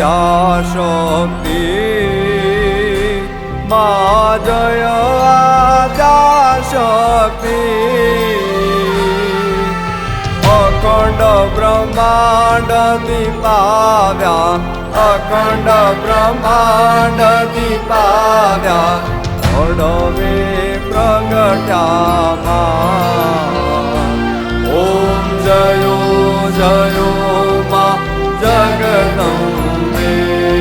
આદ્યાશક્તિ માં જય આદ્યાશક્તિ અખંડ બ્રહ્માંડ દીપાવ્યા અખંડ બ્રહ્માંડ દીપાવ્યા અડવે પ્રગટ્યામાં ઓમ જયો જયો માં જગદંબે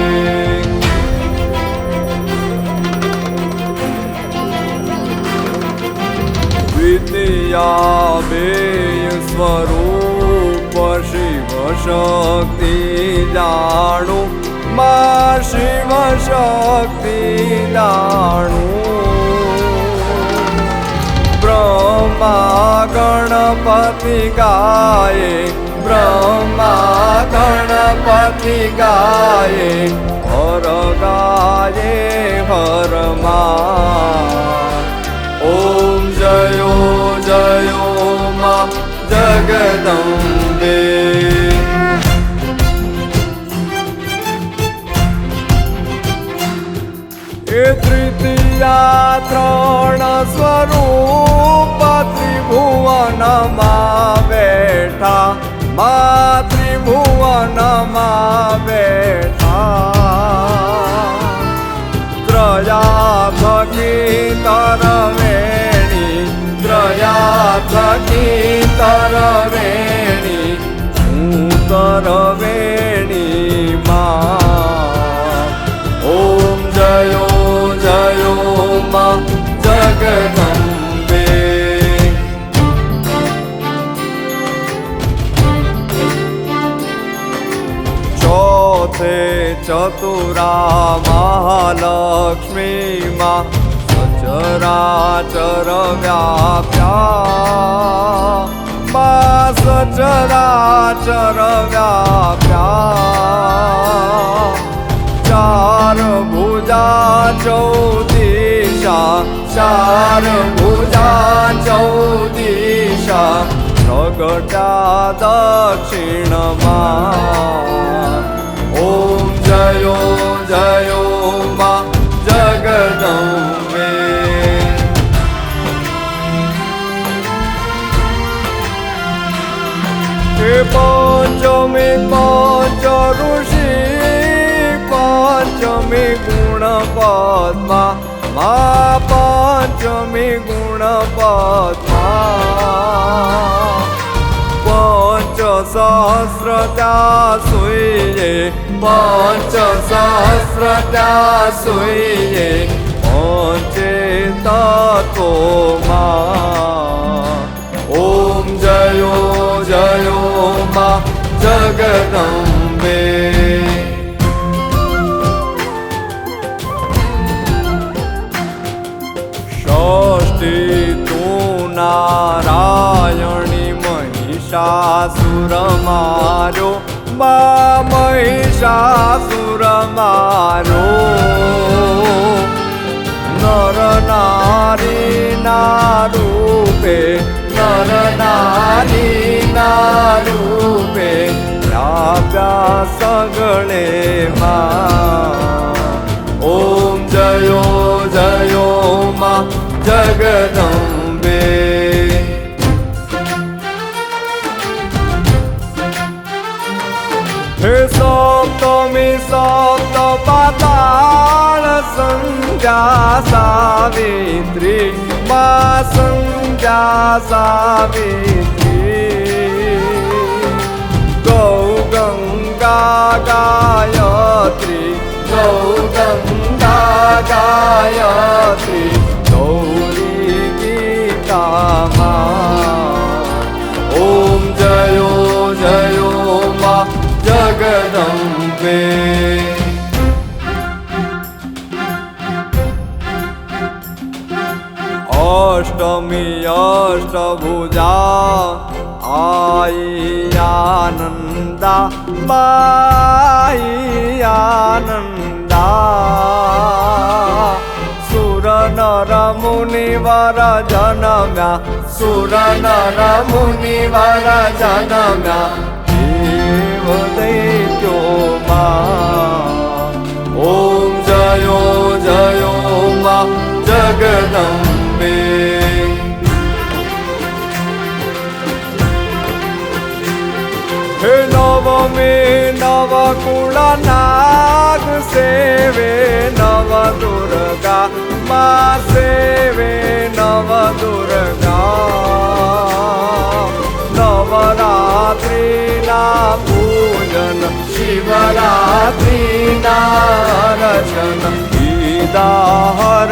વિદ્યાબેય સ્વરૂપ શિવ શક્તિ જાણું માં શિવ શક્તિ જાણું બ્રહ્મા ગણપતિ ગાયે બ્રહ્મા ગણપતિ ગાયે હર ગાયે હરમાં ઓમ જયો જયો માં જગદંબે એ તૃતીયા ત્રણ સ્વરૂપ ત્રિભુવનમાં બેઠા મા ત્રિભુવનમાં બેઠા ત્રયા થકી તરવેણી ત્રયા થકી તરવેણી હું તરવેણી માં ઓમ જયો જયો માં જગદંબે ચોથે ચતુરા મહાલક્ષ્મી માં સચરાચર વ્યાપ્યા માં સચરાચર વ્યાપ્યા ચાર ભુજા ચૌદિશા ચાર ભુજા ચૌદિશા પ્રગટ્યા દક્ષિણમાં ઓમ જયો જયો માં જગદંબે હે પંચમી પંચ ઋષિ પંચમી ગુણ પદ્મા મા પંચમી ગુણ પદ્મા પંચ સહસ્ર ત્યાસુયે પંચ સહસ્ર ત્યાસુયે પંચે તત્વમાં ઓમ જયો જયો માં જગદંબે ષષ્ઠી તું નારાયણી મહિષાસુર મારો મા મહિષાસુર મારો નર નારી ના રૂપે નર નારી ના રૂપે વ્યાપ્યા સગળે માં ઓમ જયો જયો માં જગદંબે હે સપ્તમી સપ્ત પાતાળ સંધ્યા સાવિત્રી મા સંધ્યા સાવિત્રી ગૌ ગંગા ગાયત્રી ગૌ ગંગા ગાયત્રી ગૌરી ગીતામાં ઓમ જયો જયો માં જગદંબે અષ્ટમી અષ્ટભુજા આઈ આનંદા બાઈ આનંદા સુર નર મુનિવર જનમ્યા સુર નર મુનિવર જનમ્યા દેવ દૈત્યો માં નવમે નવકુળ નાગ સેવે નવ દુર્ગા માં સેવે નવ દુર્ગા નવરાત્રિના પૂજન શિવરાત્રિના રચન ગીદાહર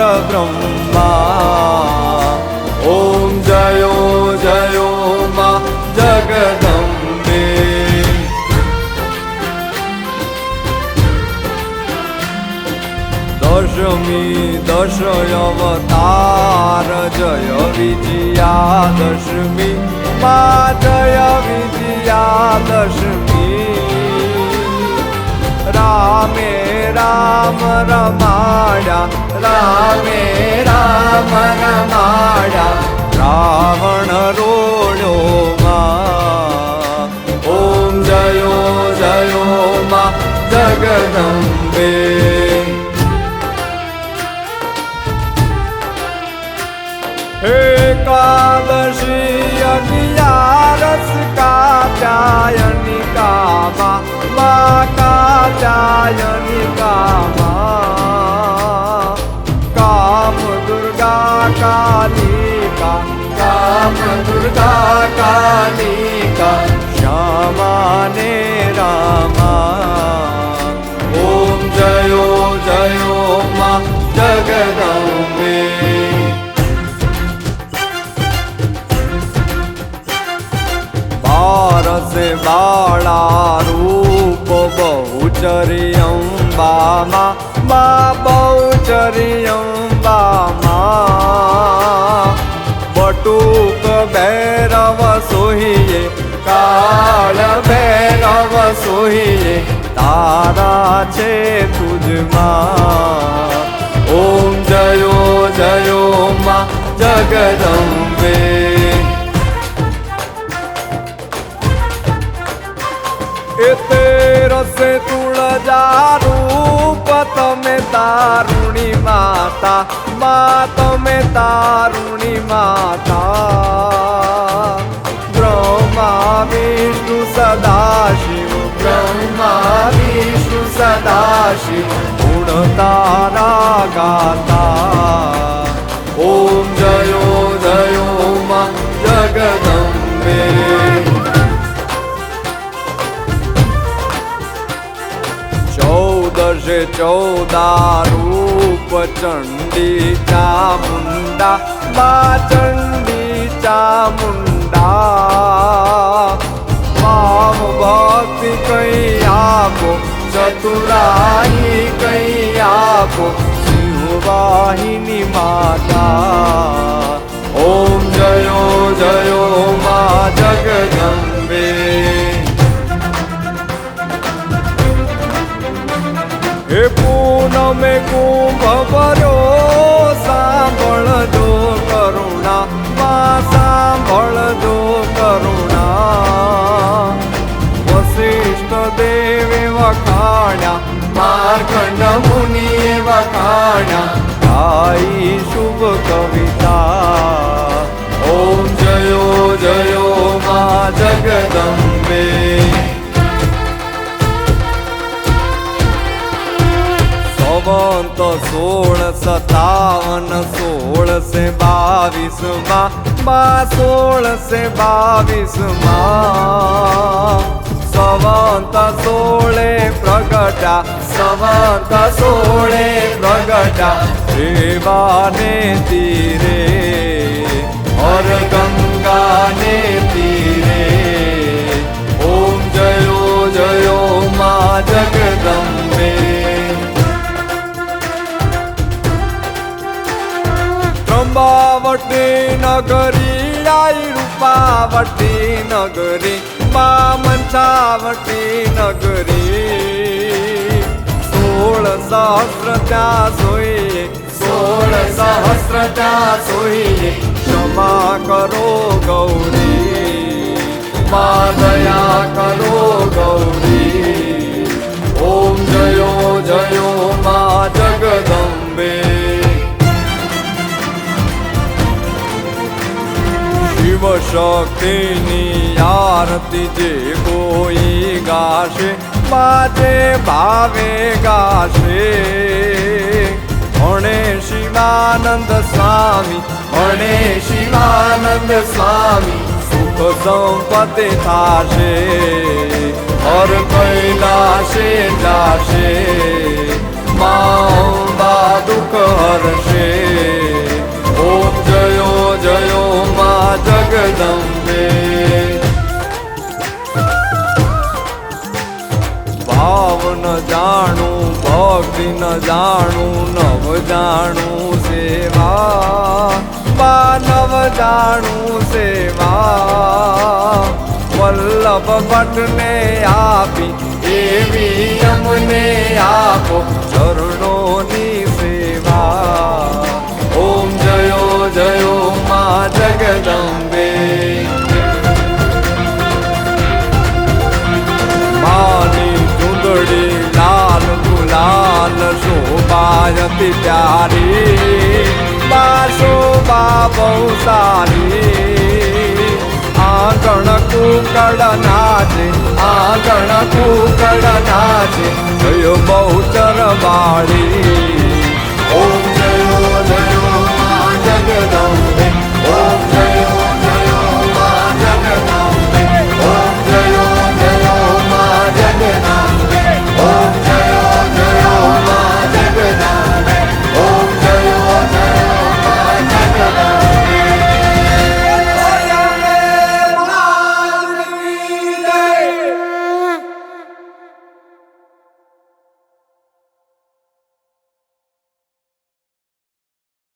બ્રહ્મા ઓમ જયો જયો માં જગદંબે દશમી દશ અવતાર જય વિજયા દશમી માં જય વિજયા દશમી રામે રામ રમાડ્યા રામે રામ રમાડ્યા રાવણ રોડ્યો માં ઓમ જયો જયો માં જગદંબે એકાદશી અગિયારસ કાત્યાયનિકામાં માં કાત્યાયનિકામાં કામ દુર્ગા કાલિકા કામ દુર્ગા કાલિકા શ્યામા ને રામા ઓમ જયો જયો માં જગદંબે બારસે બાળા રૂપ બહુચરી અંબામાં માં બહુચરી અંબામાં બટુક ભૈરવ સોહિએ કાળ ભૈરવ સોહિએ તારા છે તુજમાં ઓમ જયો જયો માં જગદંબે તેરસે તુળજા રૂપ તમે તારુણી માતા મા તમે તારુણી માતા બ્રહ્મા વિષ્ણુ સદાશિવ બ્રહ્મા વિષ્ણુ સદાશિવ ગુણ તારા ગાતા ઓમ જયો જયો માં જગદંબે ચૌદશે ચૌદા રૂપ ચંડી ચામુંડા મા ચંડી ચામુંડા વામ ભક્તિ કઈ આપો ચતુરાઈ કઈ આપો સિંહવાહિની માતા ઓમ જયો જયો મા જગદંબે હે પૂનમે કુંભ ભર્યો સાંભળજો કરુણા માં સાંભળજો કરુણા વશિષ્ઠ દેવે વખાણ્યા માર્કંડ મુનિએ વખાણ્યા ગાઈ શુભ કવિતા ઓમ જયો જયો માં જગદંબે સંવંત 1657 1622 માં 1622 માં સંવંત 16 પ્રગટા સંવંત 16 પ્રગટા રેવાને તીરે ઓર ગંગાને તીરે ઓમ જયો જયો માં જગદંબે અંબાવટી નગરી આઈ રૂપાવટી નગરી મા મંચાવટી નગરી 16 સહસ્ર ત્યાં સોઈએ 16 સહસ્ર ત્યાં સોઈએ ક્ષમા કરો ગૌરી મા દયા કરો ગૌરી ઓમ જયો જયો મા જગદંબે શિવ શક્તિની આરતી જે કોઈ ગાશે માજે ભાવે ગાશે. ભણે શિવાનંદ સ્વામી, ભણે શિવાનંદ સ્વામી, સુખ સંપત્તિ થાશે. હર કૈલાશે જાશે, મા અંબા દુઃખ હરશે. ઓમ જયો જયો મા જગદંબે. ભાવ ન જાણું ભક્તિ ન જાણું, નવ જાણું સેવા, બા નવ જાણું સેવા. વલ્લભ ભટ્ટને આપી એવી અમને આપો ચરણોની સેવા. ઓમ જયો જયો મા જગદંબે. માની ચૂંદડી લાલ ગુલાલ શોભાયતી પ્યારી, બા શોભા બહુ સારી. આંગણ કુકડ નાચે, આંગણ કુકડ નાચે, જયો બહુચર વાળી. ઓમ જયો જયો મા જગદંબે.